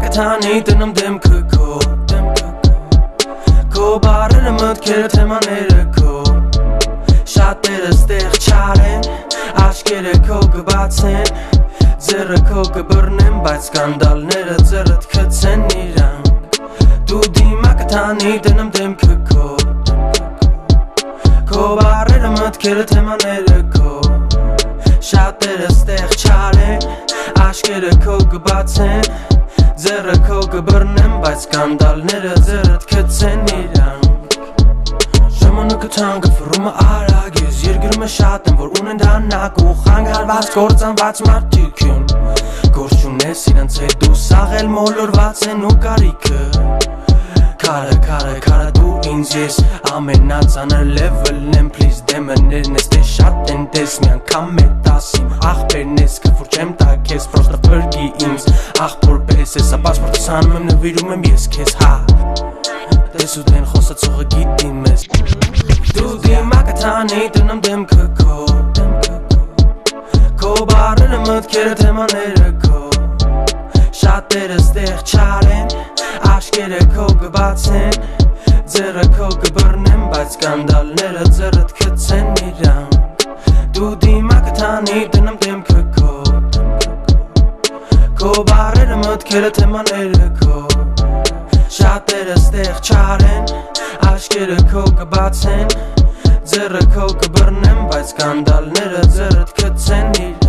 կտանի դնում դեմքը քո Քո բարերը մտքերը թեմաները քո Շատերը ստեղ չարեն Աչքերը քո կբացեն Ձեռը քո կբռնեն Բայց սկանդալները ձեռըդ կծեն իրանք Դու դիմա կտանի դնում դեմքը քո Քո բարերը մտքերը թեմաները քո Շատերը ստեղ չարեն Աչքերը քո կբացեն Ձեռը քո կբռնեն Բայց սկանդալները ձեռըդ կծեն իրանք Ժամանակը թանկը ֆռումը արագ ես Երկրումը շատ են որ ունեն դանակ ու խանգարված կործանված մարդիկ են Գործ չունես իրանց հետ դու սաղել մոլորված են ու կարիքը Քարը դու ինձ ես ամենածանր լևելն եմ Պլիզ դեմներն ես դե շատ են դես մի անգամ մետ ասիմ Աղբերն ես կվոր չեմ տա կեզ պրոստը պրգի ինձ Աղբոր պես ես ապասպորտս հանում եմ նվիրում եմ ես կեզ հա Դես ու դեն խոսացողը գիտի մեզ Դու դիմա կտանի դնում դեմքը քո Քո բարերը մտքերը թեմաները քո Շատերը ստեղ չարեն Աչքերը քո կբացեն Ձեռը քո կբռնեն Բայց սկանդալները ձեռըդ կծեն իրանք Դու դիմա կտանի դնում դեմքը քո Քո բարերը մտքերը թեմաները քո Շատերը ստեղ չարեն Աչքերը քո կբացեն Ձեռը քո կբռնեն Բայց սկանդալները ձեռըդ կծեն իրանք